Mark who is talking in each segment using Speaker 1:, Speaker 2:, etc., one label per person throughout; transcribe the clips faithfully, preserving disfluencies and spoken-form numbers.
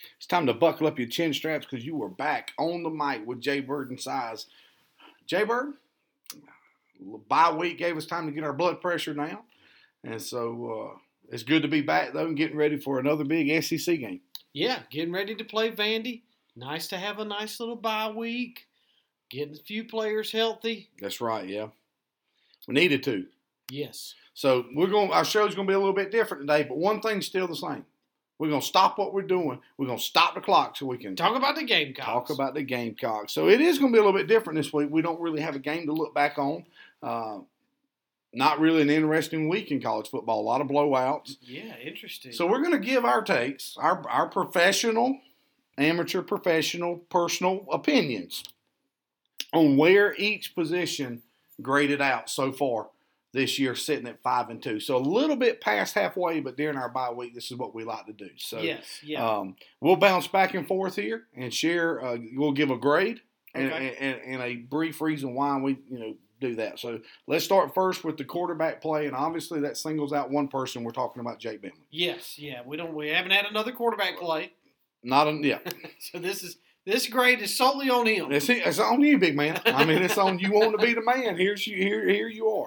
Speaker 1: It's time to buckle up your chin straps because you were back on the mic with Jay Bird and Size. Jay Bird, bye week gave us time to get our blood pressure down. And so uh, it's good to be back, though, and getting ready for another big S E C game.
Speaker 2: Yeah, getting ready to play Vandy. Nice to have a nice little bye week. Getting a few players healthy.
Speaker 1: That's right, yeah. We needed to.
Speaker 2: Yes.
Speaker 1: So we're going. Our show's going to be a little bit different today, but one thing's still the same. We're going to stop what we're doing. We're going to stop the clock so we can
Speaker 2: talk about the Gamecocks.
Speaker 1: Talk about the Gamecocks. So it is going to be a little bit different this week. We don't really have a game to look back on. Uh, not really an interesting week in college football. A lot of blowouts.
Speaker 2: Yeah, interesting.
Speaker 1: So we're going to give our takes, our our professional, amateur, professional, personal opinions on where each position graded out so far this year, sitting at five and two. So a little bit past halfway, but during our bye week, this is what we like to do. So
Speaker 2: yes, yeah.
Speaker 1: Um, we'll bounce back and forth here and share. Uh, we'll give a grade and,
Speaker 2: okay.
Speaker 1: and, and, and a brief reason why we you know do that. So let's start first with the quarterback play, and obviously that singles out one person. We're talking about Jake Bentley.
Speaker 2: Yes, yeah. We don't. We haven't had another quarterback play.
Speaker 1: Not a yeah.
Speaker 2: So this is. This grade is solely on him.
Speaker 1: It's, it's on you, big man. I mean, it's on you want to be the man. Here's you. Here, here you are.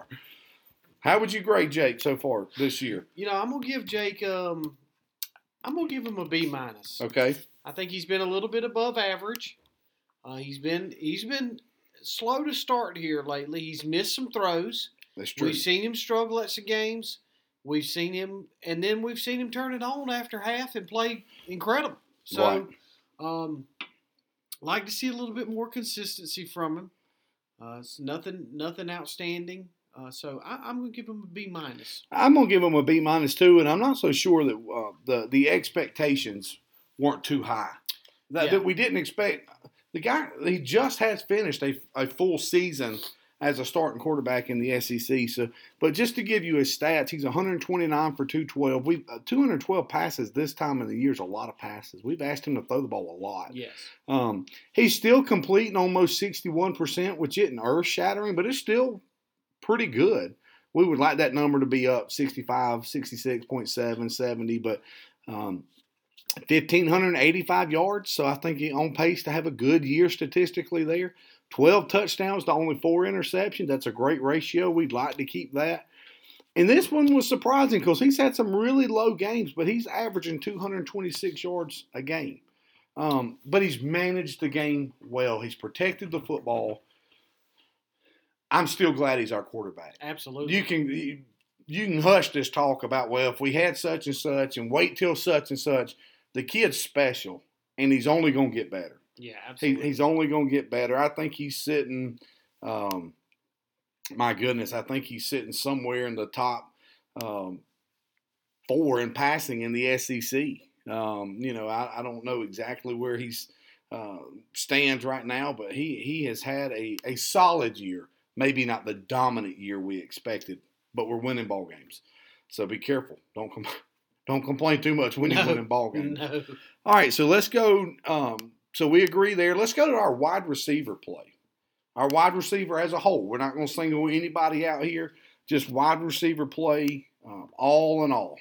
Speaker 1: How would you grade Jake so far this year?
Speaker 2: You know, I'm gonna give Jake. Um, I'm gonna give him a B minus.
Speaker 1: Okay.
Speaker 2: I think he's been a little bit above average. Uh, he's been he's been slow to start here lately. He's missed some throws.
Speaker 1: That's true.
Speaker 2: We've seen him struggle at some games. We've seen him, and then we've seen him turn it on after half and play incredible. So,
Speaker 1: right.
Speaker 2: um. Like to see a little bit more consistency from him. Uh, it's nothing, nothing outstanding. Uh, so I, I'm going to give him a B minus.
Speaker 1: I'm going to give him a B minus too, and I'm not so sure that uh, the the expectations weren't too high. That,
Speaker 2: yeah.
Speaker 1: that we didn't expect. The guy, he just has finished a, a full season as a starting quarterback in the S E C. So, but just to give you his stats, he's one twenty-nine for two twelve. We uh, two hundred twelve passes this time of the year is a lot of passes. We've asked him to throw the ball a lot.
Speaker 2: Yes.
Speaker 1: Um, he's still completing almost sixty-one percent, which isn't earth-shattering, but it's still pretty good. We would like that number to be up sixty-five, sixty-six point seven, seventy, but um, one thousand five hundred eighty-five yards, so I think he's on pace to have a good year statistically there. twelve touchdowns to only four interceptions. That's a great ratio. We'd like to keep that. And this one was surprising because he's had some really low games, but he's averaging two hundred twenty-six yards a game. Um, but he's managed the game well. He's protected the football. I'm still glad he's our quarterback.
Speaker 2: Absolutely.
Speaker 1: You can you, you can hush this talk about, well, if we had such and such and wait till such and such. The kid's special, and he's only going to get better.
Speaker 2: Yeah, absolutely.
Speaker 1: He, he's only going to get better. I think he's sitting, um, my goodness, I think he's sitting somewhere in the top um, four in passing in the S E C. Um, you know, I, I don't know exactly where he's uh, stands right now, but he, he has had a, a solid year. Maybe not the dominant year we expected, but we're winning ball games. So be careful. Don't com- don't complain too much when
Speaker 2: no,
Speaker 1: you're winning ball games.
Speaker 2: No.
Speaker 1: All right, so let's go. Um, so we agree there. Let's go to our wide receiver play. Our wide receiver as a whole. We're not going to single anybody out here. Just wide receiver play, um, all in all.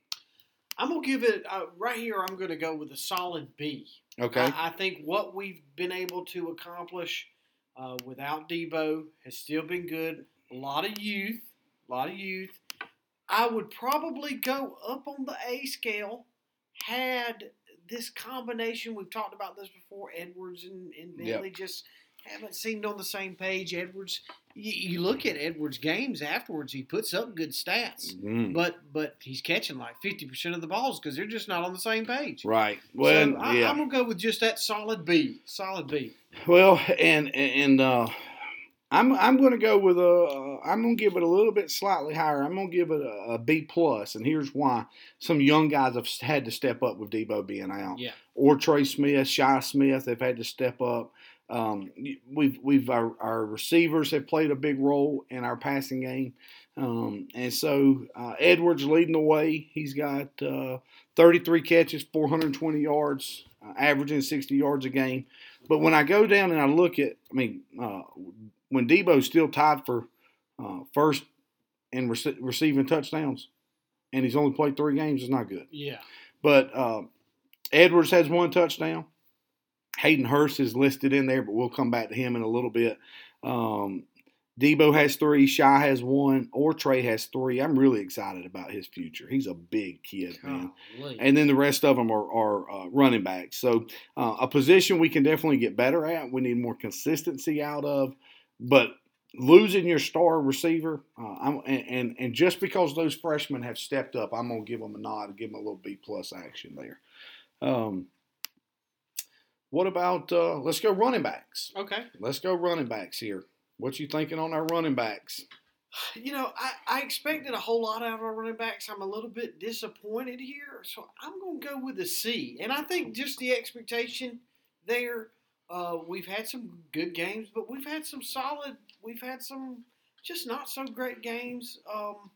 Speaker 2: I'm going to give it, uh, right here, I'm going to go with a solid B.
Speaker 1: Okay.
Speaker 2: I, I think what we've been able to accomplish uh, without Debo has still been good. A lot of youth, a lot of youth. I would probably go up on the A scale had this combination. We've talked about this before. Edwards and, and Bentley yep. just haven't seemed on the same page. Edwards, you, you look at Edwards' games afterwards, he puts up good stats,
Speaker 1: mm.
Speaker 2: but but he's catching like fifty percent of the balls because they're just not on the same page.
Speaker 1: Right. Well,
Speaker 2: so I,
Speaker 1: yeah.
Speaker 2: I'm going to go with just that solid B. Solid B.
Speaker 1: Well, and, and, uh, I'm I'm going to go with a uh, I'm going to give it a little bit slightly higher. I'm going to give it a, a B plus, and here's why: some young guys have had to step up with Debo being out,
Speaker 2: yeah,
Speaker 1: or Trey Smith, Shi Smith. They've had to step up. Um, we've we've our, our receivers have played a big role in our passing game, um, and so uh, Edwards leading the way. He's got uh, thirty-three catches, four hundred twenty yards, uh, averaging sixty yards a game. But when I go down and I look at, I mean. Uh, When Debo's still tied for uh, first in rec- receiving touchdowns, and he's only played three games, it's not good.
Speaker 2: Yeah.
Speaker 1: But uh, Edwards has one touchdown. Hayden Hurst is listed in there, but we'll come back to him in a little bit. Um, Debo has three. Shy has one. Or Trey has three. I'm really excited about his future. He's a big kid, man.
Speaker 2: Golly.
Speaker 1: And then the rest of them are, are uh, running backs. So uh, a position we can definitely get better at. We need more consistency out of. But losing your star receiver, uh, I'm, and, and and just because those freshmen have stepped up, I'm gonna give them a nod and give them a little B plus action there. Um, what about uh, let's go running backs?
Speaker 2: Okay.
Speaker 1: Let's go running backs here. What you thinking on our running backs?
Speaker 2: You know, I, I expected a whole lot out of our running backs. I'm a little bit disappointed here, so I'm going to go with a C. And I think just the expectation there, uh, we've had some good games, but we've had some solid, we've had some just not so great games. Um,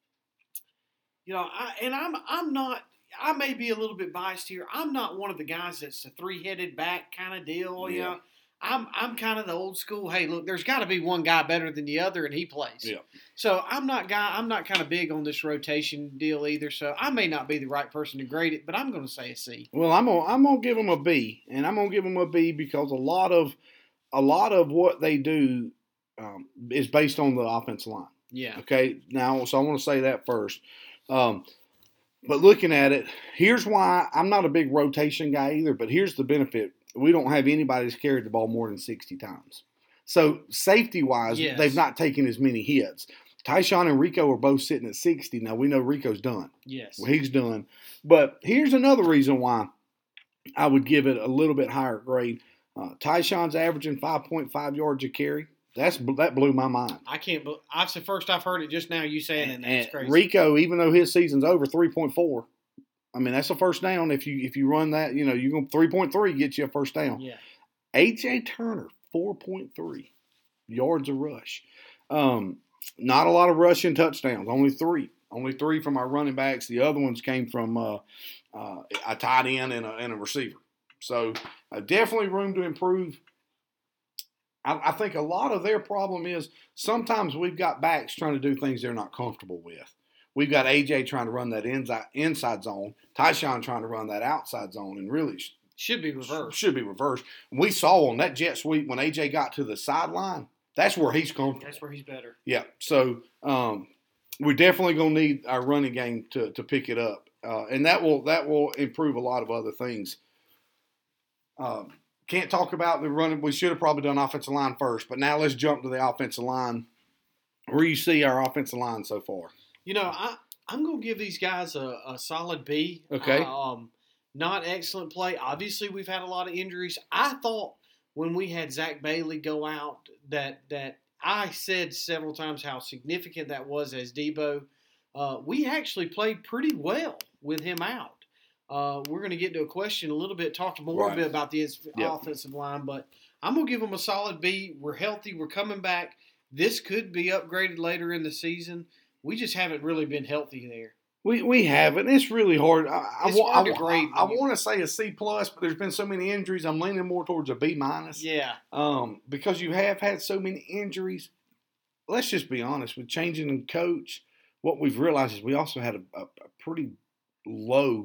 Speaker 2: you know, I, and I'm I'm not. I may be a little bit biased here. I'm not one of the guys that's a three-headed back kind of deal. You
Speaker 1: Yeah.
Speaker 2: know, I'm I'm kind of the old school. Hey, look, there's got to be one guy better than the other, and he plays.
Speaker 1: Yeah.
Speaker 2: So I'm not guy. I'm not kind of big on this rotation deal either. So I may not be the right person to grade it, but I'm going to say a C.
Speaker 1: Well, I'm gonna I'm gonna give them a B, and I'm gonna give them a B because a lot of a lot of what they do um, is based on the offensive line.
Speaker 2: Yeah.
Speaker 1: Okay, now so I want to say that first. Um, but looking at it, here's why I'm not a big rotation guy either. But here's the benefit: we don't have anybody that's carried the ball more than sixty times. So safety wise,
Speaker 2: Yes.
Speaker 1: they've not taken as many hits. Tyshawn and Rico are both sitting at sixty. Now we know Rico's done.
Speaker 2: Yes.
Speaker 1: Well, he's done. But here's another reason why I would give it a little bit higher grade. Uh, Tyshawn's averaging five point five yards a carry. That's that blew my mind.
Speaker 2: I can't. bel That's the first I've heard it just now. You saying it.
Speaker 1: And,
Speaker 2: That's
Speaker 1: and
Speaker 2: crazy.
Speaker 1: Rico, even though his season's over, three point four. I mean, that's a first down. If you if you run that, you know, you're going three point three get you a first down.
Speaker 2: Yeah.
Speaker 1: A J Turner, four point three yards a rush. Um, not a lot of rushing touchdowns. Only three. Only three from our running backs. The other ones came from uh, uh, a tight end and a, and a receiver. So uh, definitely room to improve. I, I think a lot of their problem is sometimes we've got backs trying to do things they're not comfortable with. We've got A J trying to run that inside, inside zone, Tyshawn trying to run that outside zone, and really
Speaker 2: Should be reversed.
Speaker 1: should be reversed. We saw on that jet sweep when A J got to the sideline, that's where he's comfortable.
Speaker 2: That's where he's better.
Speaker 1: Yeah, so um, we're definitely going to need our running game to, to pick it up, uh, and that will that will improve a lot of other things. Um, can't talk about the running. We should have probably done offensive line first, but now let's jump to the offensive line. Where you see our offensive line so far?
Speaker 2: You know, I I'm gonna give these guys a, a solid B.
Speaker 1: Okay.
Speaker 2: Um, not excellent play. Obviously, we've had a lot of injuries. I thought when we had Zach Bailey go out that that I said several times how significant that was as Debo. Uh, we actually played pretty well with him out. Uh, we're going to get to a question a little bit, talk more
Speaker 1: Right.
Speaker 2: a bit about the
Speaker 1: Yep.
Speaker 2: offensive line, but I'm going to give them a solid B. We're healthy. We're coming back. This could be upgraded later in the season. We just haven't really been healthy there.
Speaker 1: We we haven't. It's really hard. I, I,
Speaker 2: It's
Speaker 1: wa-
Speaker 2: hard
Speaker 1: I,
Speaker 2: to grade
Speaker 1: I, I
Speaker 2: when you-
Speaker 1: want to say a C plus, but there's been so many injuries. I'm leaning more towards a B minus.
Speaker 2: Yeah.
Speaker 1: Um, because you have had so many injuries. Let's just be honest. With changing the coach, what we've realized is we also had a, a, a pretty low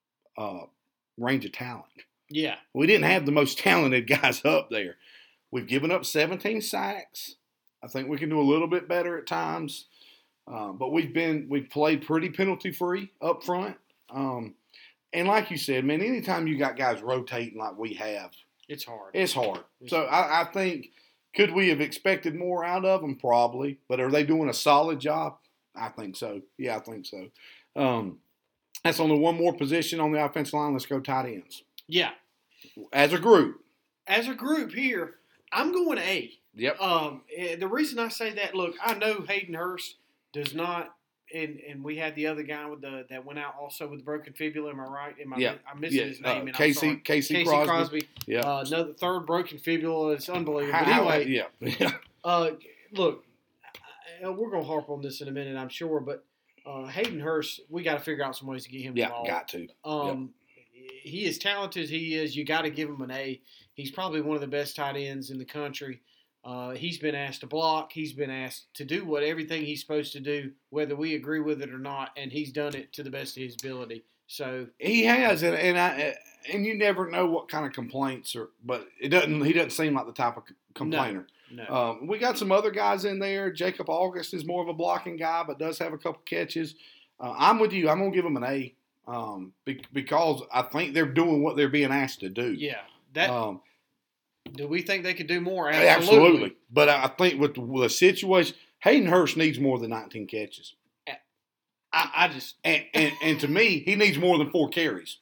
Speaker 1: uh, range of talent.
Speaker 2: Yeah.
Speaker 1: We didn't have the most talented guys up there. We've given up seventeen sacks. I think we can do a little bit better at times. Uh, but we've been we've played pretty penalty free up front. Um, and like you said, man, anytime you got guys rotating like we have,
Speaker 2: It's hard.
Speaker 1: it's hard.
Speaker 2: It's
Speaker 1: So
Speaker 2: hard.
Speaker 1: I, I think could we have expected more out of them? Probably. But are they doing a solid job? I think so. Yeah, I think so. Um, that's only one more position on the offensive line. Let's go tight ends.
Speaker 2: Yeah.
Speaker 1: As a group.
Speaker 2: As a group here, I'm going A.
Speaker 1: Yep.
Speaker 2: Um, eh, the reason I say that, look, I know Hayden Hurst does not, and and we had the other guy with the that went out also with the broken fibula. Am I right? Am I?
Speaker 1: Yeah.
Speaker 2: I'm missing
Speaker 1: Yeah,
Speaker 2: his
Speaker 1: uh,
Speaker 2: name. and I'm
Speaker 1: Casey,
Speaker 2: sorry.
Speaker 1: Casey,
Speaker 2: Casey
Speaker 1: Crosby.
Speaker 2: Crosby.
Speaker 1: Yeah.
Speaker 2: Uh, another third broken fibula. It's unbelievable.
Speaker 1: How-
Speaker 2: But
Speaker 1: how-
Speaker 2: anyway,
Speaker 1: yeah. Yeah.
Speaker 2: uh, look, I- we're gonna harp on this in a minute, I'm sure. But uh, Hayden Hurst, we got to figure out some ways to get him the
Speaker 1: Yeah,
Speaker 2: ball.
Speaker 1: got to.
Speaker 2: Um, He is talented as he is. You got to give him an A. He's probably one of the best tight ends in the country. Uh, he's been asked to block. He's been asked to do what everything he's supposed to do, whether we agree with it or not, and he's done it to the best of his ability. So
Speaker 1: he has, and and I and you never know what kind of complaints are, but it doesn't. He doesn't seem like the type of complainer.
Speaker 2: no.
Speaker 1: Um, we got some other guys in there. Jacob August is more of a blocking guy, but does have a couple catches. Uh, I'm with you. I'm gonna give him an A um, be, because I think they're doing what they're being asked to do.
Speaker 2: Yeah. That.
Speaker 1: Um,
Speaker 2: do we think they could do more?
Speaker 1: absolutely.
Speaker 2: Absolutely.
Speaker 1: But I think with the, with the situation, Hayden Hurst needs more than nineteen catches.
Speaker 2: I, I just
Speaker 1: and, and and to me, he needs more than four carries.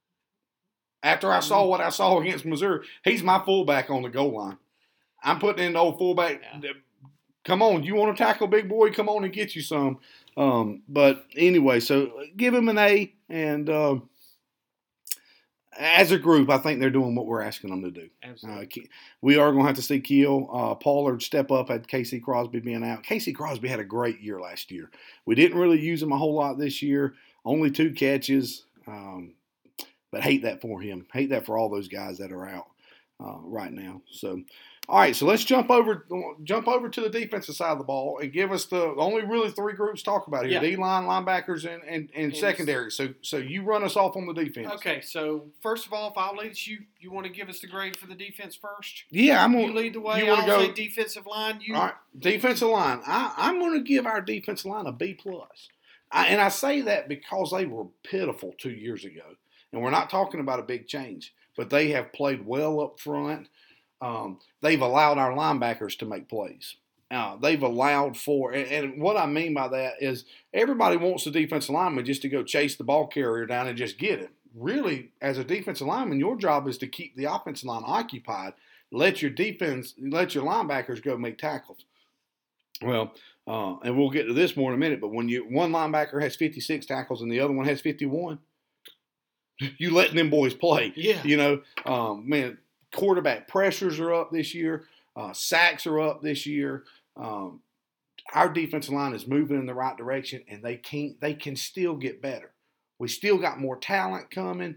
Speaker 1: After I saw what I saw against Missouri, he's my fullback on the goal line. I'm putting in the old fullback.
Speaker 2: Yeah.
Speaker 1: Come on, you want to tackle big boy? Come on and get you some. Um, but anyway, so give him an A. And uh, as a group, I think they're doing what we're asking them to do.
Speaker 2: Absolutely.
Speaker 1: Uh, we are going to have to see Keel uh, Pollard step up at Casey Crosby being out. Casey Crosby had a great year last year. We didn't really use him a whole lot this year. Only two catches. Um, but hate that for him. Hate that for all those guys that are out uh, right now. So, all right. So let's jump over jump over to the defensive side of the ball and give us the only really three groups to talk about here:
Speaker 2: Yeah.
Speaker 1: D-line, linebackers, and, and, and, and secondary. So so you run us off on the defense.
Speaker 2: Okay, so first of all, if I'll lead you, you want to give us the grade for the defense first?
Speaker 1: Yeah, I'm
Speaker 2: You
Speaker 1: gonna
Speaker 2: lead the way.
Speaker 1: You want
Speaker 2: I'll
Speaker 1: to go?
Speaker 2: say defensive line. You.
Speaker 1: All right, defensive line. I, I'm going to give our defensive line a B plus, I, and I say that because they were pitiful two years ago, and we're not talking about a big change, but they have played well up front. Um, they've allowed our linebackers to make plays. Uh, they've allowed for, and, and what I mean by that is everybody wants the defensive lineman just to go chase the ball carrier down and just get him. Really, as a defensive lineman, your job is to keep the offensive line occupied. Let your defense, let your linebackers go make tackles. Well, uh, and we'll get to this more in a minute, but when you one linebacker has fifty-six tackles and the other one has fifty-one, you letting them boys play.
Speaker 2: Yeah.
Speaker 1: You know, um, man, quarterback pressures are up this year. Uh, sacks are up this year. Um, our defensive line is moving in the right direction, and they can they can still get better. We still got more talent coming.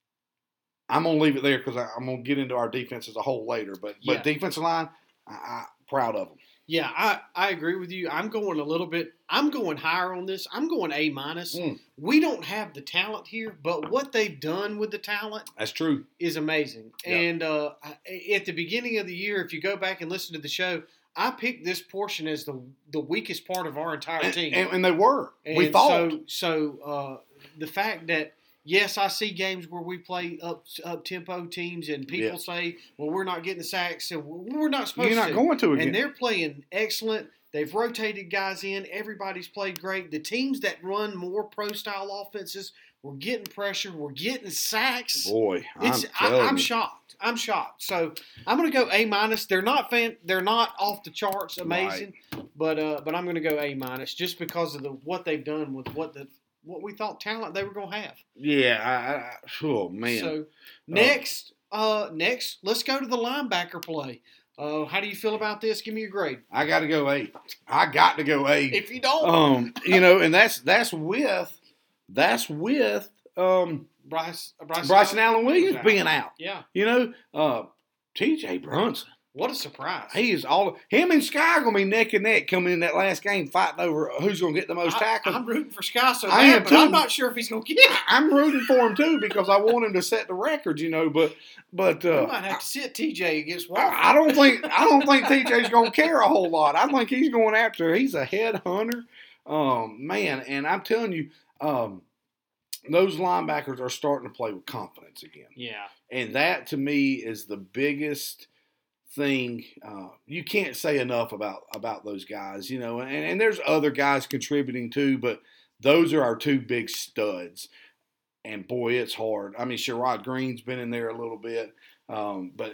Speaker 1: I'm gonna leave it there because I'm gonna get into our defense as a whole later. But
Speaker 2: Yeah.
Speaker 1: but defensive line, I, I proud of them.
Speaker 2: Yeah, I, I agree with you. I'm going a little bit. I'm going higher on this. I'm going A minus.
Speaker 1: Mm.
Speaker 2: We don't have the talent here, but what they've done with the talent
Speaker 1: That's true.
Speaker 2: is amazing.
Speaker 1: Yeah.
Speaker 2: And uh, at the beginning of the year, if you go back and listen to the show, I picked this portion as the the weakest part of our entire
Speaker 1: And,
Speaker 2: team.
Speaker 1: and, and they were. we
Speaker 2: And
Speaker 1: thought.
Speaker 2: so. So uh, the fact that yes, I see games where we play up up tempo teams, and people
Speaker 1: Yeah.
Speaker 2: say, "Well, we're not getting the sacks, and we're not supposed
Speaker 1: You're not
Speaker 2: to."
Speaker 1: going to again.
Speaker 2: And they're playing excellent. They've rotated guys in. Everybody's played great. The teams that run more pro-style offenses, we're getting pressure. We're getting sacks.
Speaker 1: Boy,
Speaker 2: It's,
Speaker 1: I'm
Speaker 2: I,
Speaker 1: telling
Speaker 2: I'm
Speaker 1: you.
Speaker 2: shocked. I'm shocked. So I'm going to go A minus. They're not fan. They're not off the charts, amazing, but uh, but I'm going to go A minus just because of the what they've done with what the what we thought talent they were going to have.
Speaker 1: Yeah, I, I, oh man.
Speaker 2: So next, uh, next, let's go to the linebacker play. Uh, how do you feel about this? Give me your grade.
Speaker 1: I got to go A. I got to go A.
Speaker 2: If you don't,
Speaker 1: Um, you know, and that's that's with that's with um
Speaker 2: Bryce, uh, Bryce,
Speaker 1: Bryson Allen Williams
Speaker 2: out.
Speaker 1: being out.
Speaker 2: Yeah,
Speaker 1: You know, uh, T J Brunson.
Speaker 2: what a surprise!
Speaker 1: He is all him and Sky are gonna be neck and neck coming in that last game, fighting over who's gonna get the most
Speaker 2: I,
Speaker 1: tackles.
Speaker 2: I'm rooting for Sky so
Speaker 1: I am
Speaker 2: bad, but
Speaker 1: too.
Speaker 2: I'm not sure if he's going to get it.
Speaker 1: I'm rooting for him too because I want him to set the record. You know, but but
Speaker 2: We
Speaker 1: uh,
Speaker 2: might have to sit T J against Walker.
Speaker 1: I, I don't think I don't think T J's gonna care a whole lot. I think he's going after. He's a head hunter, um, man. And I'm telling you, um, those linebackers are starting to play with confidence again.
Speaker 2: Yeah,
Speaker 1: And that to me is the biggest thing. Uh, you can't say enough about about those guys, you know. And, and there's other guys contributing too, but those are our two big studs. And boy, it's hard. I mean, Sherrod Green's been in there a little bit, um, but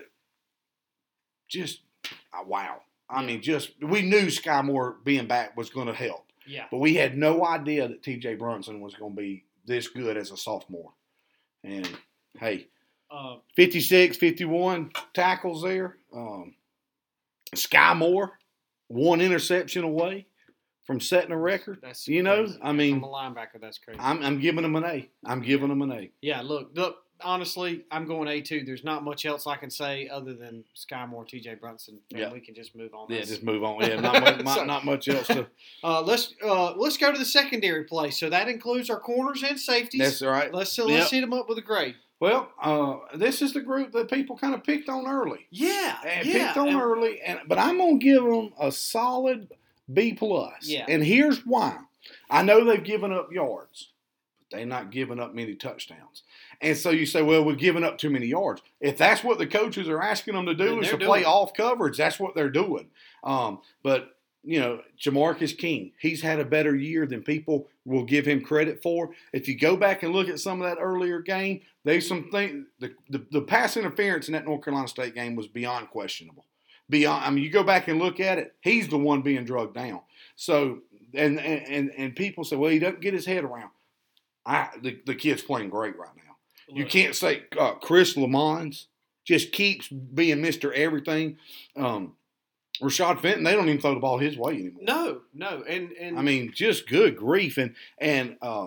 Speaker 1: just uh, wow. I
Speaker 2: Yeah.
Speaker 1: mean, just we knew Sky Moore being back was going to help,
Speaker 2: yeah.
Speaker 1: but we had no idea that T J Brunson was going to be this good as a sophomore. And hey.
Speaker 2: Uh,
Speaker 1: fifty-six, fifty-one tackles there. Um, Sky Moore, one interception away from setting a record.
Speaker 2: that's
Speaker 1: You know,
Speaker 2: crazy.
Speaker 1: I mean,
Speaker 2: from a linebacker, that's crazy.
Speaker 1: I'm, I'm giving them an A. I'm giving them an A.
Speaker 2: yeah, look, look. honestly, I'm going A two. There's not much else I can say other than Sky Moore, T J Brunson, and
Speaker 1: Yeah.
Speaker 2: we can just move on.
Speaker 1: Yeah,
Speaker 2: That's-
Speaker 1: just move on. Yeah, not much, not,
Speaker 2: So-
Speaker 1: not much else to.
Speaker 2: Uh, let's uh, let's go to the secondary play. So that includes our corners and safeties.
Speaker 1: That's all right.
Speaker 2: Let's uh,
Speaker 1: Yep.
Speaker 2: let's hit them up with a grade.
Speaker 1: Well, uh, this is the group that people kind of picked on early.
Speaker 2: Yeah,
Speaker 1: And
Speaker 2: yeah.
Speaker 1: picked on
Speaker 2: and-
Speaker 1: early, and but I'm gonna give them a solid B plus.
Speaker 2: Yeah.
Speaker 1: And here's why. I know they've given up yards, but they're not giving up many touchdowns. And so you say, well, we're giving up too many yards. If that's what the coaches are asking them to do
Speaker 2: Then
Speaker 1: is
Speaker 2: they're
Speaker 1: to play
Speaker 2: doing it.
Speaker 1: off coverage, that's what they're doing. Um, but you know, Jamarcus King, he's had a better year than people will give him credit for. If you go back and look at some of that earlier game, there's some things. The, the the pass interference in that North Carolina State game was beyond questionable. Beyond, I mean, you go back and look at it, he's the one being drugged down. So, and and and people say, well, he doesn't get his head around. I the, the kid's playing great right now. You
Speaker 2: Look,
Speaker 1: can't say uh, Chris Lamons just keeps being Mister Everything. Um, Rashad Fenton, they don't even throw the ball his way anymore.
Speaker 2: No, no, and and
Speaker 1: I mean, just good grief. And and uh,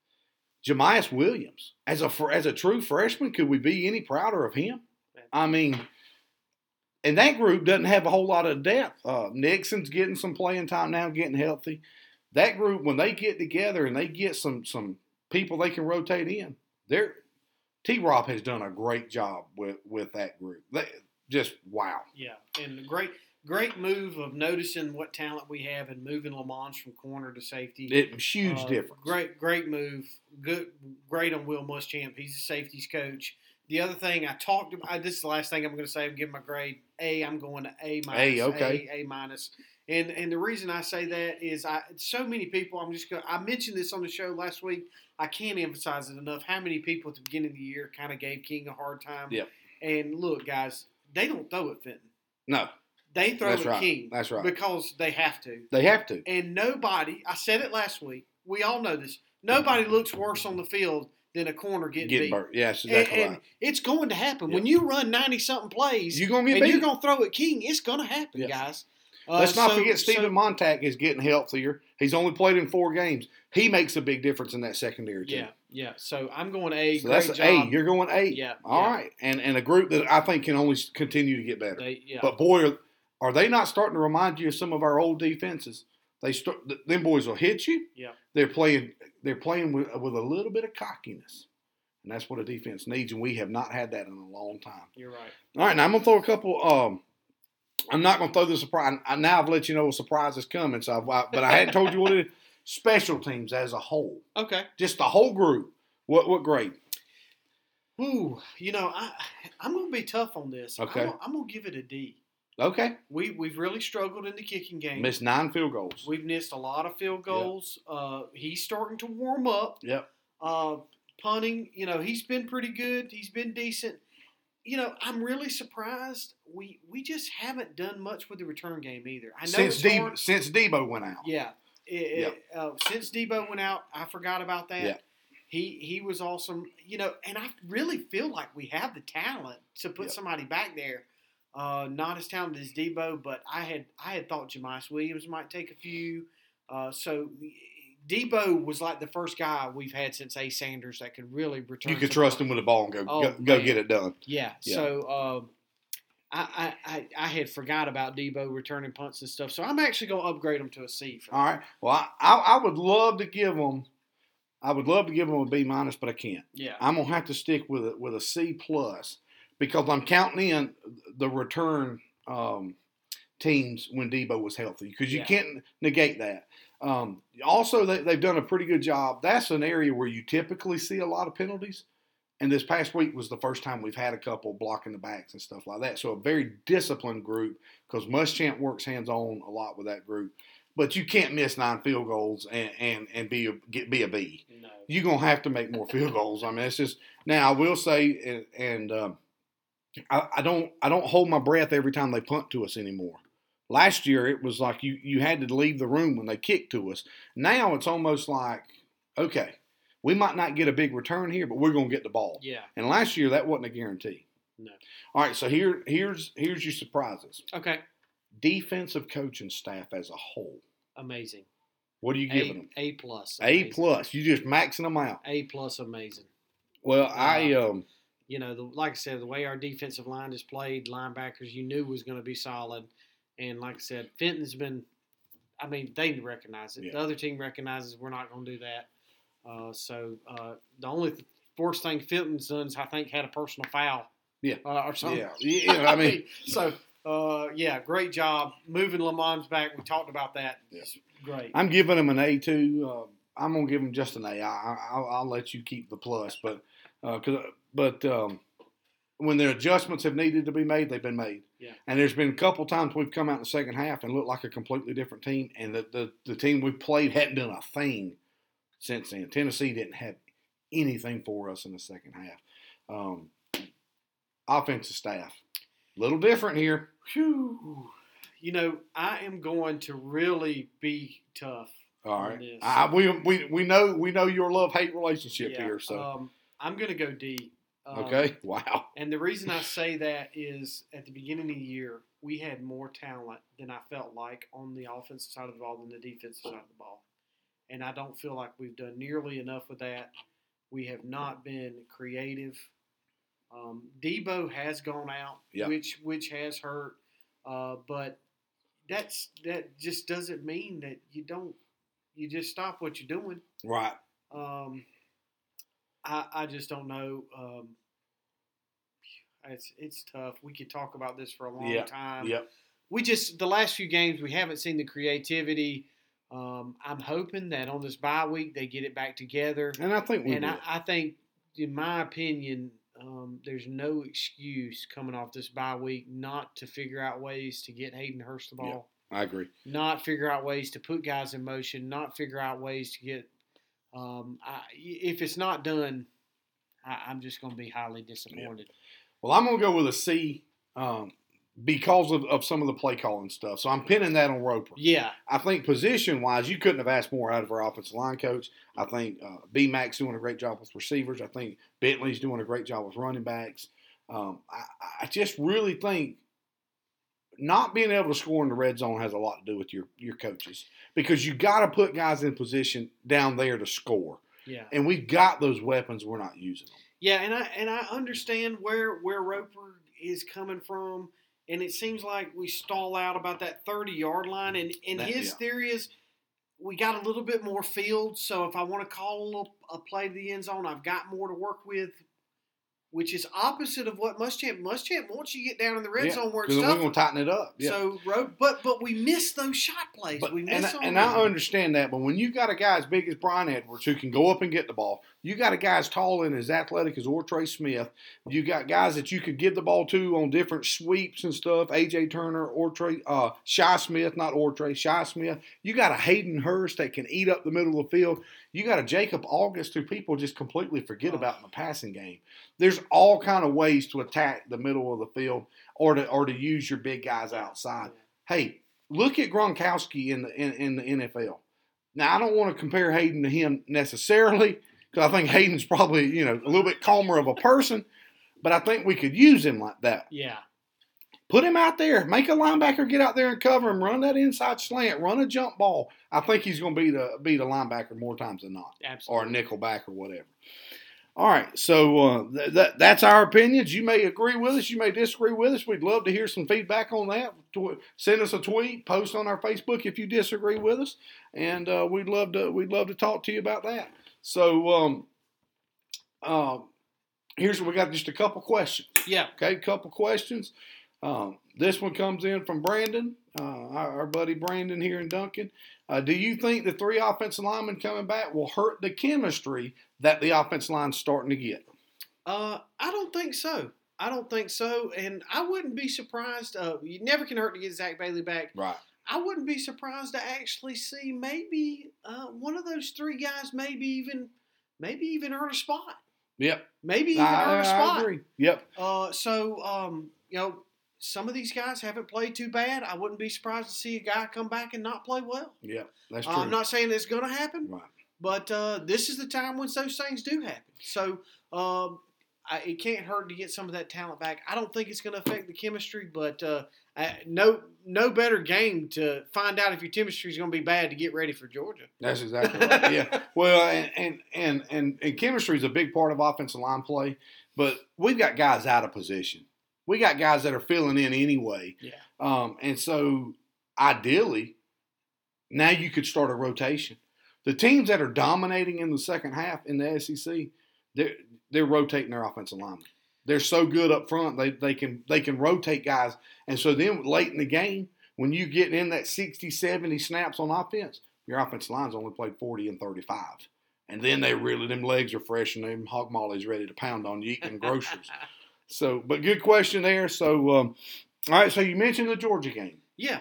Speaker 1: Jamias Williams, as a as a true freshman, could we be any prouder of him? I mean, and that group doesn't have a whole lot of depth. Uh, Nixon's getting some playing time now, getting healthy. That group, when they get together and they get some some people they can rotate in, they're T-Rob has done a great job with, with that group. They, just wow.
Speaker 2: yeah, and great great move of noticing what talent we have and moving Lamont from corner to safety.
Speaker 1: It's huge
Speaker 2: Uh,
Speaker 1: difference.
Speaker 2: Great, great move. Good, great on Will Muschamp. He's a safeties coach. The other thing I talked about, I, this is the last thing I'm going to say. I'm giving my grade A. I'm going to A minus.
Speaker 1: A, okay.
Speaker 2: A, A minus. And and the reason I say that is I so many people. I'm just going. I mentioned this on the show last week. I can't emphasize it enough. How many people at the beginning of the year kind of gave King a hard time?
Speaker 1: Yeah.
Speaker 2: And look, guys, they don't throw at Fenton.
Speaker 1: No,
Speaker 2: They throw
Speaker 1: that's
Speaker 2: at
Speaker 1: right.
Speaker 2: King.
Speaker 1: That's right.
Speaker 2: Because they have to.
Speaker 1: They have to.
Speaker 2: And nobody, I said it last week, we all know this, nobody looks worse on the field than a corner getting
Speaker 1: Get
Speaker 2: beat.
Speaker 1: burnt. Yeah, that's
Speaker 2: And,
Speaker 1: exactly
Speaker 2: and
Speaker 1: right.
Speaker 2: it's going to happen.
Speaker 1: Yep.
Speaker 2: When you run ninety-something plays
Speaker 1: You're going to get
Speaker 2: and
Speaker 1: beat.
Speaker 2: you're going to throw at King, it's going to happen,
Speaker 1: Yep.
Speaker 2: guys. Uh,
Speaker 1: Let's not
Speaker 2: so-
Speaker 1: forget Stephen
Speaker 2: so-
Speaker 1: Montag is getting healthier. He's only played in four games. He makes a big difference in that secondary team.
Speaker 2: Yeah, yeah. So I'm going A.
Speaker 1: So
Speaker 2: Great
Speaker 1: that's
Speaker 2: job.
Speaker 1: A. You're going A.
Speaker 2: Yeah,
Speaker 1: All
Speaker 2: yeah.
Speaker 1: right. And and a group that I think can only s- continue to get better.
Speaker 2: They, yeah.
Speaker 1: But boy, are, are they not starting to remind you of some of our old defenses? They start. th- Them boys will hit you.
Speaker 2: Yeah.
Speaker 1: They're playing. They're playing with, with a little bit of cockiness, and that's what a defense needs. And we have not had that in a long time.
Speaker 2: You're right.
Speaker 1: All right. Now I'm gonna throw a couple. Um, I'm not gonna throw the surprise. I, now I've let you know a surprise is coming. So, I've, I, but I hadn't told you what it is. Special teams as a whole,
Speaker 2: Okay.
Speaker 1: just the whole group. What what grade?
Speaker 2: Ooh, you know, I, I'm going to be tough on this.
Speaker 1: Okay.
Speaker 2: I'm, gonna- I'm going to give it a D.
Speaker 1: Okay.
Speaker 2: We, we've really struggled in the kicking game.
Speaker 1: Missed nine field goals.
Speaker 2: We've missed a lot of field goals. Uh, he's starting to warm up.
Speaker 1: Yep.
Speaker 2: Uh, punting, you know, he's been pretty good. He's been decent. You know, I'm really surprised. We we just haven't done much with the return game either. I know
Speaker 1: Since
Speaker 2: it's
Speaker 1: De-
Speaker 2: hard.
Speaker 1: since Debo went out.
Speaker 2: Yeah. It-
Speaker 1: Yep.
Speaker 2: it- uh, since Debo went out, I forgot about that.
Speaker 1: Yeah.
Speaker 2: He he was awesome. You know, and I really feel like we have the talent to put
Speaker 1: Yep.
Speaker 2: somebody back there. Uh, not as talented as Debo, but I had I had thought Jamias Williams might take a few. Uh, so Debo was like the first guy we've had since A. Sanders that could really return.
Speaker 1: You could
Speaker 2: some
Speaker 1: trust
Speaker 2: punts.
Speaker 1: him with the ball and go
Speaker 2: Oh,
Speaker 1: go, go
Speaker 2: man.
Speaker 1: get it done.
Speaker 2: Yeah.
Speaker 1: Yeah.
Speaker 2: So um, I, I, I I had forgot about Debo returning punts and stuff. So I'm actually going to upgrade him to a C. For
Speaker 1: All right. Well, I, I I would love to give them. I would love to give them a B minus, but I can't.
Speaker 2: Yeah.
Speaker 1: I'm gonna have to stick with it with a C plus because I'm counting in the return um, teams when Debo was healthy because you
Speaker 2: Yeah.
Speaker 1: can't negate that. Um, also, they, they've done a pretty good job. That's an area where you typically see a lot of penalties. And this past week was the first time we've had a couple blocking the backs and stuff like that. So a very disciplined group because Muschamp works hands-on a lot with that group. But you can't miss nine field goals and, and, and be a get be a B.
Speaker 2: No.
Speaker 1: You're gonna have to make more field goals. I mean, it's just now. I will say, and, and um, I, I don't I don't hold my breath every time they punt to us anymore. Last year it was like you you had to leave the room when they kicked to us. Now it's almost like okay, we might not get a big return here, but we're gonna get the ball.
Speaker 2: Yeah.
Speaker 1: And last year that wasn't a guarantee.
Speaker 2: No.
Speaker 1: All right, so here here's here's your surprises.
Speaker 2: Okay.
Speaker 1: Defensive coaching staff as a whole.
Speaker 2: Amazing.
Speaker 1: What are you giving
Speaker 2: A,
Speaker 1: them?
Speaker 2: A plus.
Speaker 1: A
Speaker 2: amazing.
Speaker 1: plus. You just maxing them out.
Speaker 2: A plus amazing.
Speaker 1: Well, I um,
Speaker 2: you know, the, like I said, the way our defensive line is played, linebackers you knew was going to be solid, and like I said, Fenton's been. I mean, they recognize it.
Speaker 1: Yeah.
Speaker 2: The other team recognizes we're not going to do that. Uh, so uh, the only th- worst thing Fenton's done is I think had a personal foul.
Speaker 1: Yeah.
Speaker 2: Uh, or something.
Speaker 1: Yeah. Yeah. I mean,
Speaker 2: so uh, yeah, great job moving Lamont's back. We talked about that.
Speaker 1: Yeah.
Speaker 2: It's great.
Speaker 1: I'm giving him an A too. Uh, I'm gonna give him just an A. I, I, I'll, I'll let you keep the plus, but uh, cause, but um, when the adjustments have needed to be made, they've been made.
Speaker 2: Yeah.
Speaker 1: And there's been a couple times we've come out in the second half and looked like a completely different team, and the the, the team we played hadn't done a thing since then. Tennessee didn't have anything for us in the second half. Um, offensive staff, a little different here.
Speaker 2: Whew. You know, I am going to really be tough.
Speaker 1: All
Speaker 2: on
Speaker 1: right,
Speaker 2: this.
Speaker 1: I, we we we know we know your love hate relationship
Speaker 2: Yeah,
Speaker 1: here. So
Speaker 2: um, I'm going to go D. Um,
Speaker 1: okay, wow.
Speaker 2: And the reason I say that is at the beginning of the year, we had more talent than I felt like on the offensive side of the ball than the defensive side of the ball. And I don't feel like we've done nearly enough with that. We have not been creative. Um, Debo has gone out,
Speaker 1: Yep.
Speaker 2: which which has hurt. Uh, but that's that just doesn't mean that you don't you just stop what you're doing.
Speaker 1: Right.
Speaker 2: Um, I I just don't know. Um, it's it's tough. We could talk about this for a long
Speaker 1: Yep.
Speaker 2: time.
Speaker 1: Yep.
Speaker 2: We just the last few games we haven't seen the creativity. Um, I'm hoping that on this bye week they get it back together.
Speaker 1: And I think we
Speaker 2: and
Speaker 1: will.
Speaker 2: I, I think, in my opinion, um, there's no excuse coming off this bye week not to figure out ways to get Hayden Hurst the ball.
Speaker 1: I agree.
Speaker 2: Not figure out ways to put guys in motion. Not figure out ways to get. Um, I, if it's not done, I, I'm just going to be highly disappointed.
Speaker 1: Yeah. Well, I'm going to go with a C um, because of, of some of the play calling stuff. So I'm pinning that on Roper.
Speaker 2: Yeah.
Speaker 1: I think position-wise, you couldn't have asked more out of our offensive line coach. I think uh, B-Mac's doing a great job with receivers. I think Bentley's doing a great job with running backs. Um, I, I just really think not being able to score in the red zone has a lot to do with your, your coaches because you got to put guys in position down there to score.
Speaker 2: Yeah.
Speaker 1: And we've got those weapons. We're not using them.
Speaker 2: Yeah, and I and I understand where where Roper is coming from, and it seems like we stall out about that thirty-yard line. And, and
Speaker 1: That-
Speaker 2: his
Speaker 1: yeah.
Speaker 2: theory is we got a little bit more field, so if I want to call a, little, a play to the end zone, I've got more to work with, which is opposite of what Muschamp. Muschamp wants you to get down in the red
Speaker 1: Yeah,
Speaker 2: zone where it's
Speaker 1: 'cause then we're
Speaker 2: tough.
Speaker 1: going to tighten it up. Yeah.
Speaker 2: So, Ro- but but we miss those shot plays.
Speaker 1: But,
Speaker 2: we
Speaker 1: and
Speaker 2: miss
Speaker 1: I,
Speaker 2: on
Speaker 1: and
Speaker 2: them.
Speaker 1: I understand that, but when you got a guy as big as Brian Edwards who can go up and get the ball, you got a guy as tall and as athletic as Ortre Smith. You got guys that you could give the ball to on different sweeps and stuff. A J Turner, Ortre, uh, Shy Smith, not Ortre, Shy Smith. You got a Hayden Hurst that can eat up the middle of the field. You got a Jacob August who people just completely forget
Speaker 2: Oh.
Speaker 1: about in the passing game. There's all kind of ways to attack the middle of the field or to or to use your big guys outside. Hey, look at Gronkowski in the in, in the N F L. Now, I don't want to compare Hayden to him necessarily because I think Hayden's probably, you know, a little bit calmer of a person, but I think we could use him like that.
Speaker 2: Yeah.
Speaker 1: Put him out there. Make a linebacker get out there and cover him. Run that inside slant. Run a jump ball. I think he's going to be the be the linebacker more times than not,
Speaker 2: Absolutely.
Speaker 1: or a nickel back or whatever. All right, so uh, th- th- that's our opinions. You may agree with us. You may disagree with us. We'd love to hear some feedback on that. Tw- send us a tweet, post on our Facebook if you disagree with us, and uh, we'd love to we'd love to talk to you about that. So um, uh, here's what we got: just a couple questions.
Speaker 2: Yeah.
Speaker 1: Okay, couple questions. Um, this one comes in from Brandon, uh, our, our buddy Brandon here in Duncan. Uh, do you think the three offensive linemen coming back will hurt the chemistry that the offensive line's starting to get?
Speaker 2: Uh, I don't think so. I don't think so, and I wouldn't be surprised. Uh, you never can hurt to get Zach Bailey back.
Speaker 1: Right.
Speaker 2: I wouldn't be surprised to actually see maybe uh, one of those three guys, maybe even, maybe even earn a spot.
Speaker 1: Yep.
Speaker 2: Maybe even
Speaker 1: I,
Speaker 2: earn a spot.
Speaker 1: I agree. Yep.
Speaker 2: Uh, so um, you know, some of these guys haven't played too bad. I wouldn't be surprised to see a guy come back and not play well.
Speaker 1: Yep. That's
Speaker 2: Uh,
Speaker 1: true.
Speaker 2: I'm not saying it's going to happen.
Speaker 1: Right.
Speaker 2: But uh, this is the time when those things do happen. So um, I, it can't hurt to get some of that talent back. I don't think it's going to affect the chemistry, but uh, I, no no better game to find out if your chemistry is going to be bad to get ready for Georgia.
Speaker 1: That's exactly right. Yeah. Well, and and and and, and chemistry is a big part of offensive line play, but we've got guys out of position. We got guys that are filling in anyway.
Speaker 2: Yeah.
Speaker 1: Um, and so ideally, now you could start a rotation. The teams that are dominating in the second half in the S E C, they're they're rotating their offensive linemen. They're so good up front, they they can they can rotate guys. And so then late in the game, when you get in that sixty, seventy snaps on offense, your offensive line's only played forty and thirty-five. And then they really, them legs are fresh and them hog molly's ready to pound on you, eating groceries. So, but good question there. So, um, all right, so you mentioned the Georgia game.
Speaker 2: Yeah.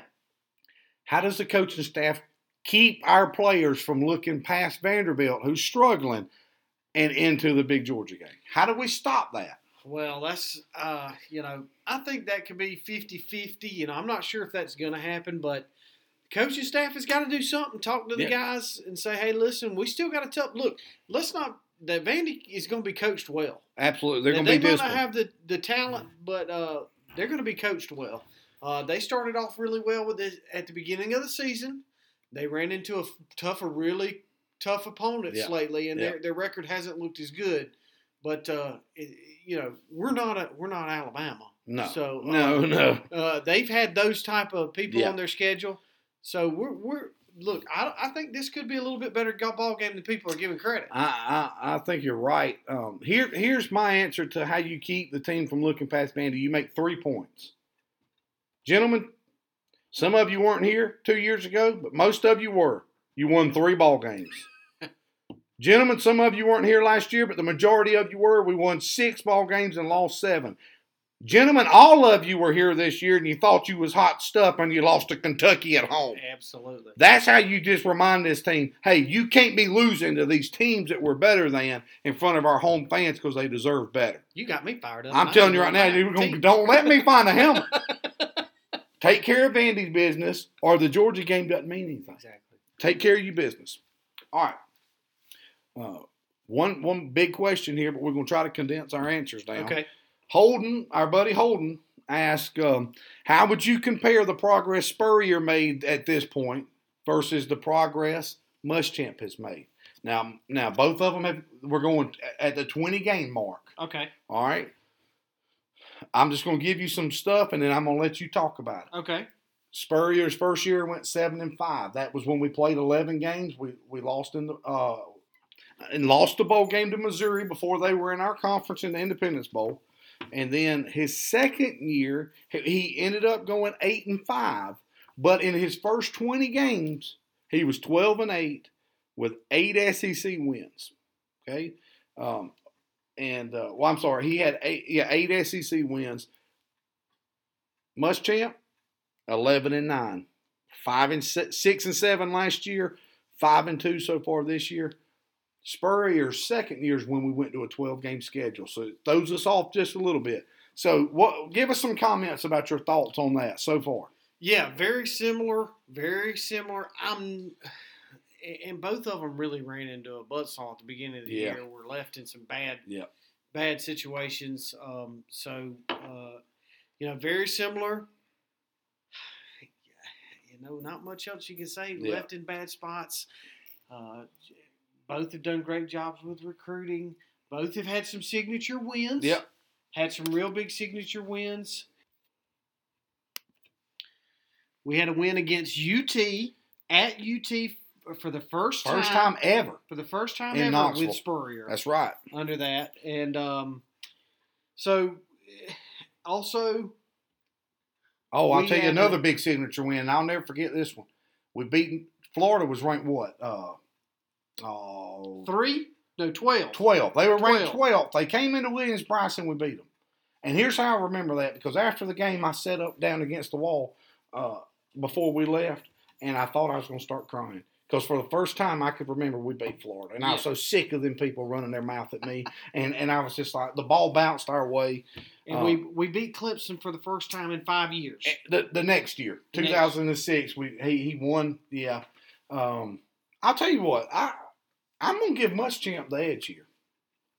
Speaker 1: How does the coaching staff keep our players from looking past Vanderbilt, who's struggling, and into the big Georgia game? How do we stop that?
Speaker 2: Well, that's, uh, you know, I think that could be fifty-fifty. You know, I'm not sure if that's going to happen, but the coaching staff has got to do something, talk to the
Speaker 1: Yeah.
Speaker 2: guys and say, hey, listen, we still got to tell – look, let's not – that Vandy is going to be coached well.
Speaker 1: Absolutely. They're
Speaker 2: Now,
Speaker 1: going to
Speaker 2: they
Speaker 1: be
Speaker 2: might
Speaker 1: disciplined.
Speaker 2: not have the, the talent, but uh, they're going to be coached well. Uh, they started off really well with this at the beginning of the season. They ran into a f- tough, a really tough opponents
Speaker 1: Yeah.
Speaker 2: lately, and
Speaker 1: Yeah.
Speaker 2: their their record hasn't looked as good. But uh, it, you know, we're not a, we're not Alabama.
Speaker 1: No.
Speaker 2: So uh,
Speaker 1: no, no.
Speaker 2: Uh, they've had those type of people
Speaker 1: Yeah.
Speaker 2: on their schedule. So we're we're look. I, I think this could be a little bit better ball game than people are giving credit.
Speaker 1: I, I, I think you're right. Um, here, here's my answer to how you keep the team from looking past Vandy. You make three points. Gentlemen, some of you weren't here two years ago, but most of you were. You won three ball games. Gentlemen, some of you weren't here last year, but the majority of you were. We won six ball games and lost seven. Gentlemen, all of you were here this year and you thought you was hot stuff and you lost to Kentucky at home.
Speaker 2: Absolutely.
Speaker 1: That's how you just remind this team, hey, you can't be losing to these teams that we're better than in front of our home fans because they deserve better.
Speaker 2: You got me fired up.
Speaker 1: I'm
Speaker 2: I
Speaker 1: telling you
Speaker 2: know
Speaker 1: right now,
Speaker 2: my
Speaker 1: you're gonna,
Speaker 2: team.
Speaker 1: don't let me find a helmet. Take care of Vandy's business or the Georgia game doesn't mean anything.
Speaker 2: Exactly.
Speaker 1: Take care of your business. All right. Uh, one, one big question here, but we're going to try to condense our answers down.
Speaker 2: Okay.
Speaker 1: Holden, our buddy Holden, asked, um, how would you compare the progress Spurrier made at this point versus the progress Muschamp has made? Now, now both of them have, we're going at the twenty game mark.
Speaker 2: Okay.
Speaker 1: All right. I'm just going to give you some stuff, and then I'm going to let you talk about it.
Speaker 2: Okay.
Speaker 1: Spurrier's first year went seven and five. That was when we played eleven games. We we lost in the uh, and lost the bowl game to Missouri before they were in our conference in the Independence Bowl. And then his second year, he ended up going eight and five. But in his first twenty games, he was twelve and eight with eight S E C wins. Okay, um, and uh, well, I'm sorry, he had eight, yeah, eight S E C wins. Muschamp, eleven and nine, five and six, six and seven last year, five and two so far this year. Spurrier's second year is when we went to a twelve game schedule, so it throws us off just a little bit. So, what? Give us some comments about your thoughts on that so far.
Speaker 2: Yeah, very similar. Very similar. I'm, and both of them really ran into a buzzsaw at the beginning of the
Speaker 1: Yeah.
Speaker 2: year. We're left in some bad,
Speaker 1: Yeah.
Speaker 2: bad situations. Um, so, uh, you know, very similar. You know, not much else you can say.
Speaker 1: Yeah.
Speaker 2: Left in bad spots. Uh, both have done great jobs with recruiting. Both have had some signature wins.
Speaker 1: Yep.
Speaker 2: Had some real big signature wins. We had a win against U T at U T for the first time.
Speaker 1: First time ever.
Speaker 2: For the first time
Speaker 1: In
Speaker 2: ever
Speaker 1: Knoxville.
Speaker 2: with Spurrier.
Speaker 1: That's right.
Speaker 2: Under that. And um, so, also,
Speaker 1: Oh, I'll
Speaker 2: We
Speaker 1: tell you
Speaker 2: had
Speaker 1: another
Speaker 2: a-
Speaker 1: big signature win. And I'll never forget this one. We beat Florida was ranked what? Uh, oh,
Speaker 2: three? No, twelve.
Speaker 1: twelve. They were ranked
Speaker 2: twelve.
Speaker 1: twelfth. They came into Williams-Brice and we beat them. And here's how I remember that, because after the game, I sat up down against the wall uh, before we left, and I thought I was going to start crying. Because for the first time, I could remember we beat Florida. And I was
Speaker 2: Yeah.
Speaker 1: so sick of them people running their mouth at me. And and I was just like, the ball bounced our way.
Speaker 2: And
Speaker 1: Uh,
Speaker 2: we, we beat Clemson for the first time in five years.
Speaker 1: The the next year,
Speaker 2: The
Speaker 1: two thousand six, we he he won. Yeah, um, I'll tell you what, I I'm gonna give Muschamp the edge here,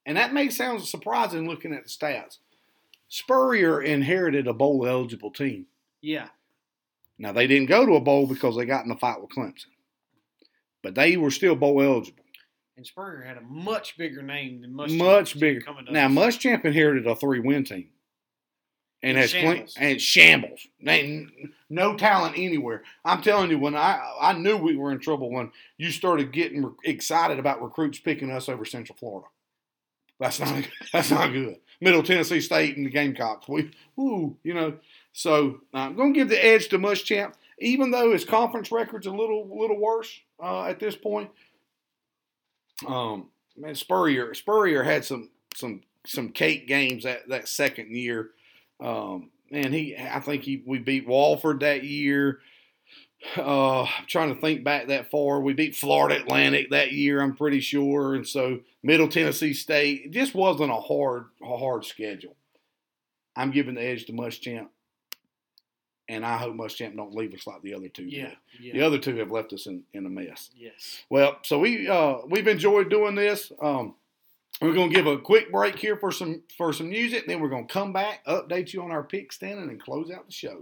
Speaker 1: and that may sound surprising looking at the stats. Spurrier inherited a bowl-eligible team.
Speaker 2: Yeah.
Speaker 1: Now, they didn't go to a bowl because they got in a fight with Clemson. But they were still bowl-eligible.
Speaker 2: And Spurrier had a much bigger name than Muschamp.
Speaker 1: Much bigger. Now, Muschamp inherited a three-win team. And has
Speaker 2: shambles.
Speaker 1: Cl- and shambles. They, no talent anywhere. I'm telling you, when I I knew we were in trouble when you started getting re- excited about recruits picking us over Central Florida. That's not that's not good. Middle Tennessee State and the Gamecocks. We, woo, you know. So I'm going to give the edge to Muschamp, even though his conference record's a little little worse uh, at this point. Um, man, Spurrier Spurrier had some some some cake games that, that second year. Um, and he, I think he we beat Walford that year. Uh, I'm trying to think back that far. We beat Florida Atlantic that year, I'm pretty sure. And so Middle Tennessee State, it just wasn't a hard, a hard schedule. I'm giving the edge to Muschamp, and I hope Muschamp don't leave us like the other two.
Speaker 2: Yeah, yeah.
Speaker 1: The other two have left us in, in a mess.
Speaker 2: Yes.
Speaker 1: Well, so we uh, we've enjoyed doing this. Um, we're gonna give a quick break here for some for some music, and then we're gonna come back, update you on our pick standing, and close out the show.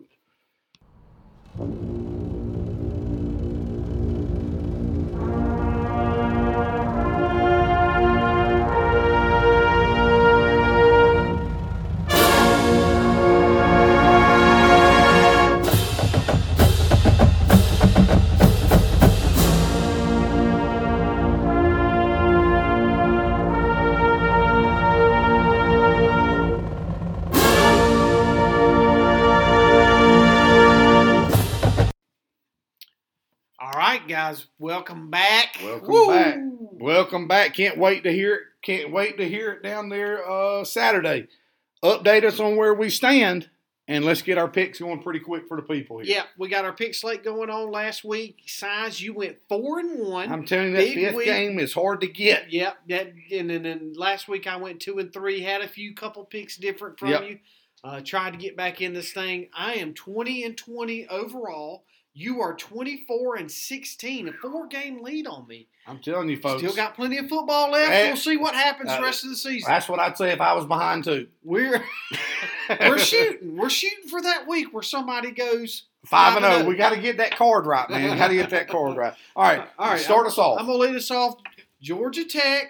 Speaker 2: Guys, welcome back.
Speaker 1: Welcome
Speaker 2: Woo!
Speaker 1: back. Welcome back. Can't wait to hear it. Can't wait to hear it down there uh, Saturday. Update us on where we stand, and let's get our picks going pretty quick for the people here.
Speaker 2: Yeah, we got our pick slate going on last week. Size, you went four and one.
Speaker 1: I'm telling you, that
Speaker 2: Big
Speaker 1: fifth
Speaker 2: week.
Speaker 1: game is hard to get.
Speaker 2: Yep. That and then and last week I went two and three. Had a few couple picks different from
Speaker 1: Yep.
Speaker 2: you. Uh, tried to get back in this thing. I am twenty and twenty overall. You are twenty-four and sixteen, a four-game lead on me.
Speaker 1: I'm telling you, folks.
Speaker 2: Still got plenty of football left.
Speaker 1: Hey,
Speaker 2: we'll see what happens
Speaker 1: uh,
Speaker 2: the rest of the season.
Speaker 1: That's what I'd say if I was behind too.
Speaker 2: We're we're shooting. We're shooting for that week where somebody goes
Speaker 1: Five and
Speaker 2: Five and
Speaker 1: zero.
Speaker 2: oh.
Speaker 1: We got to get that card right, man. Got to get that card right. All right,
Speaker 2: All right,
Speaker 1: Start
Speaker 2: I'm,
Speaker 1: us off.
Speaker 2: I'm gonna lead us off. Georgia Tech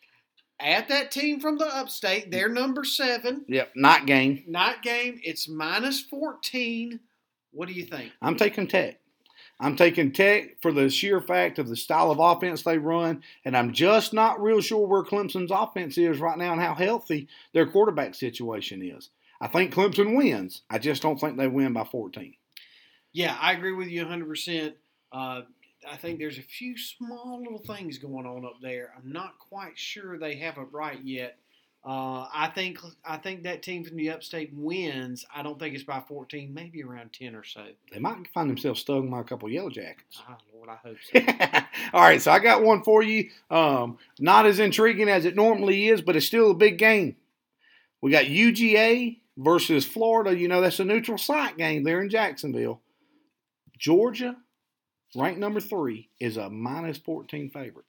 Speaker 2: at that team from the upstate. They're number seven.
Speaker 1: Yep, night game.
Speaker 2: Night game. It's minus fourteen. What do you think?
Speaker 1: I'm taking Tech. I'm taking Tech for the sheer fact of the style of offense they run, and I'm just not real sure where Clemson's offense is right now and how healthy their quarterback situation is. I think Clemson wins. I just don't think they win by fourteen.
Speaker 2: Yeah, I agree with you one hundred percent. Uh, I think there's a few small little things going on up there. I'm not quite sure they have it right yet. Uh, I think I think that team from the upstate wins. I don't think it's by fourteen, maybe around ten or so.
Speaker 1: They might find themselves stung by a couple of Yellow Jackets.
Speaker 2: Oh, Lord, I hope so.
Speaker 1: All right, so I got one for you. Um, not as intriguing as it normally is, but it's still a big game. We got U G A versus Florida. You know, that's a neutral site game there in Jacksonville. Georgia, ranked number three, is a minus fourteen favorite.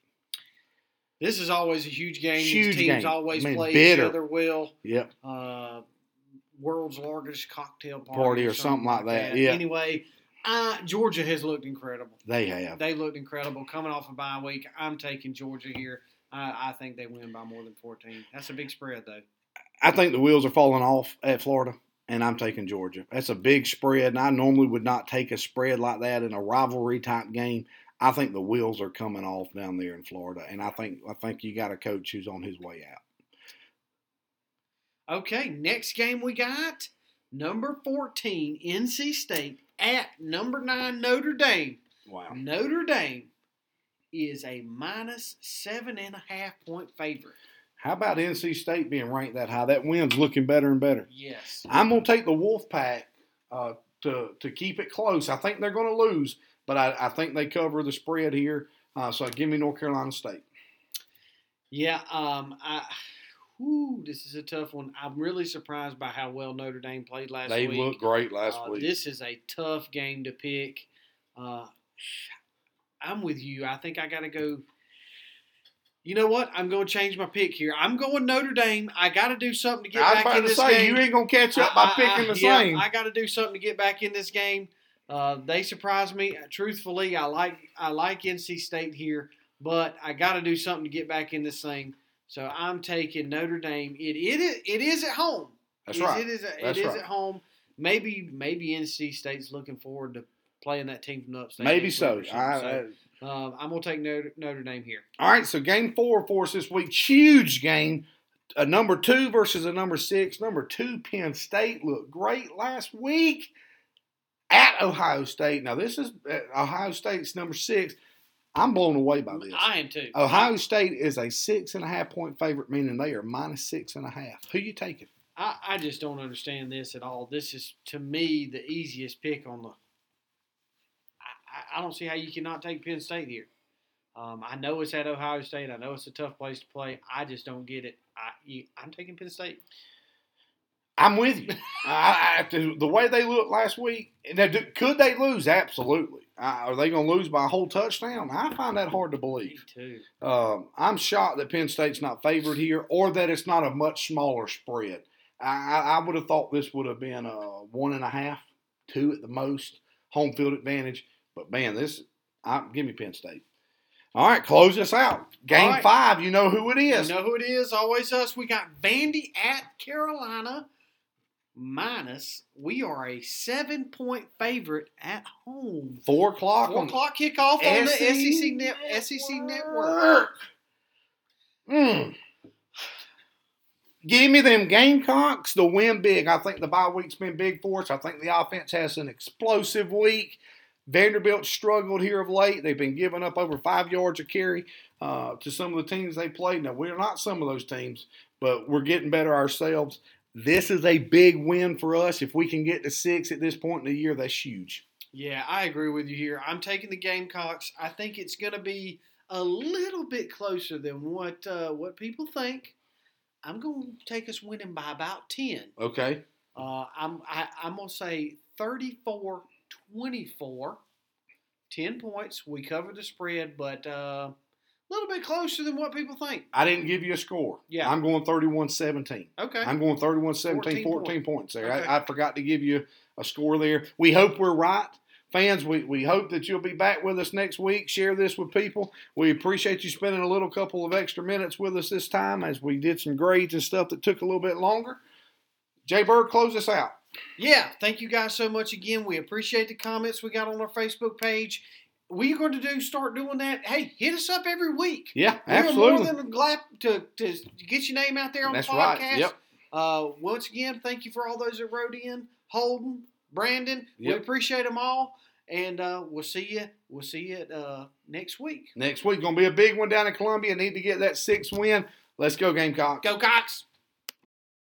Speaker 2: This is always a huge game.
Speaker 1: Huge
Speaker 2: These teams
Speaker 1: game.
Speaker 2: always
Speaker 1: Man,
Speaker 2: play
Speaker 1: bitter.
Speaker 2: each other well.
Speaker 1: Yep.
Speaker 2: Uh, world's largest cocktail party,
Speaker 1: Party or something like that, yeah.
Speaker 2: Anyway, uh, Georgia has looked incredible.
Speaker 1: They have.
Speaker 2: They looked incredible. Coming off a bye week, I'm taking Georgia here. I, I think they win by more than fourteen. That's a big spread, though.
Speaker 1: I think the wheels are falling off at Florida, and I'm taking Georgia. That's a big spread, and I normally would not take a spread like that in a rivalry-type game. I think the wheels are coming off down there in Florida, and I think I think you got a coach who's on his way out.
Speaker 2: Okay, next game we got number fourteen, N C State at number nine, Notre Dame.
Speaker 1: Wow.
Speaker 2: Notre Dame is a minus seven and a half point favorite.
Speaker 1: How about N C State being ranked that high? That win's looking better and better.
Speaker 2: Yes.
Speaker 1: I'm going to take the Wolfpack uh, to, to keep it close. I think they're going to lose, but I, I think they cover the spread here. Uh, so give me North Carolina State.
Speaker 2: Yeah, um, I, whew, this is a tough one. I'm really surprised by how well Notre Dame played last
Speaker 1: They
Speaker 2: week.
Speaker 1: looked great last
Speaker 2: Uh,
Speaker 1: week.
Speaker 2: This is a tough game to pick. Uh, I'm with you. I think I got to go. You know what? I'm going to change my pick here. I'm going Notre Dame. I got to do something to get
Speaker 1: I was
Speaker 2: back
Speaker 1: about
Speaker 2: in
Speaker 1: to
Speaker 2: this
Speaker 1: say,
Speaker 2: game.
Speaker 1: you ain't going to catch up by
Speaker 2: I- I-
Speaker 1: picking
Speaker 2: I-
Speaker 1: the
Speaker 2: yeah,
Speaker 1: same.
Speaker 2: I got to do something to get back in this game. Uh, they surprised me. Truthfully, I like I like N C State here, but I got to do something to get back in this thing. So I'm taking Notre Dame. It it is, it is at home.
Speaker 1: That's
Speaker 2: It-
Speaker 1: right.
Speaker 2: It is, it
Speaker 1: That's
Speaker 2: is
Speaker 1: right.
Speaker 2: at home. Maybe maybe N C State's looking forward to playing that team from the upstate.
Speaker 1: Maybe
Speaker 2: next
Speaker 1: so.
Speaker 2: week or something.
Speaker 1: I,
Speaker 2: So,
Speaker 1: I,
Speaker 2: um, I'm going to take Notre, Notre Dame here.
Speaker 1: all right, so game four for us this week. Huge game. A number two versus a number six. Number two, Penn State, looked great last week at Ohio State. Now, this is uh, Ohio State's number six. I'm blown away by this.
Speaker 2: I am too.
Speaker 1: Ohio State is a six and a half point favorite, meaning they are minus six and a half. Who you taking?
Speaker 2: I, I just don't understand this at all. This is, to me, the easiest pick on the. I, I don't see how you cannot take Penn State here. Um, I know it's at Ohio State. I know it's a tough place to play. I just don't get it. I, you, I'm taking Penn State.
Speaker 1: I'm with you. I, I, the way they looked last week, now, do, could they lose? Absolutely. Uh, are they going to lose by a whole touchdown? I find that hard to
Speaker 2: Me
Speaker 1: believe.
Speaker 2: too.
Speaker 1: Um, I'm shocked that Penn State's not favored here, or that it's not a much smaller spread. I, I would have thought this would have been a one and a half, two at the most, home field advantage. But man, this, I, give me Penn State. All right, close us out. Game
Speaker 2: right.
Speaker 1: five, you know who it is.
Speaker 2: You know who it is? Always us. We got Vandy at Carolina minus. We are a seven-point favorite at home.
Speaker 1: Four o'clock.
Speaker 2: Four
Speaker 1: on
Speaker 2: o'clock kickoff on the S E C, net, S E C network.
Speaker 1: Mm. Give me them Gamecocks to win big. I think the bye week's been big for us. I think the offense has an explosive week. Vanderbilt struggled here of late. They've been giving up over five yards a carry uh, to some of the teams they played. Now, we're not some of those teams, but we're getting better ourselves. This is a big win for us. If we can get to six at this point in the year, that's huge.
Speaker 2: Yeah, I agree with you here. I'm taking the Gamecocks. I think it's going to be a little bit closer than what uh, what people think. I'm going to take us winning by about ten.
Speaker 1: Okay.
Speaker 2: Uh, I'm I, I'm going to say thirty-four twenty-four. ten points. We covered the spread, but uh, a little bit closer than what people think.
Speaker 1: I didn't give you a score.
Speaker 2: Yeah.
Speaker 1: I'm going thirty-one seventeen.
Speaker 2: Okay.
Speaker 1: I'm going thirty-one seventeen,
Speaker 2: fourteen
Speaker 1: fourteen points there.
Speaker 2: Okay.
Speaker 1: I, I forgot to give you a score there. We hope we're right. Fans, we, we hope that you'll be back with us next week. Share this with people. We appreciate you spending a little couple of extra minutes with us this time as we did some grades and stuff that took a little bit longer. Jay Bird, close us out.
Speaker 2: Yeah, thank you guys so much again. We appreciate the comments we got on our Facebook page. We're going to do start doing that. Hey, hit us up every week.
Speaker 1: Yeah,
Speaker 2: We're
Speaker 1: absolutely.
Speaker 2: more than glad to, to get your name out there on
Speaker 1: That's
Speaker 2: the
Speaker 1: right.
Speaker 2: podcast.
Speaker 1: Yep.
Speaker 2: Uh, once again, thank you for all those that wrote in. Holden, Brandon, we
Speaker 1: Yep.
Speaker 2: appreciate them all. And uh, we'll see you. We'll see you uh, next week.
Speaker 1: Next week, going to be a big one down in Columbia. Need to get that sixth win. Let's go, Gamecocks.
Speaker 2: Go Cox!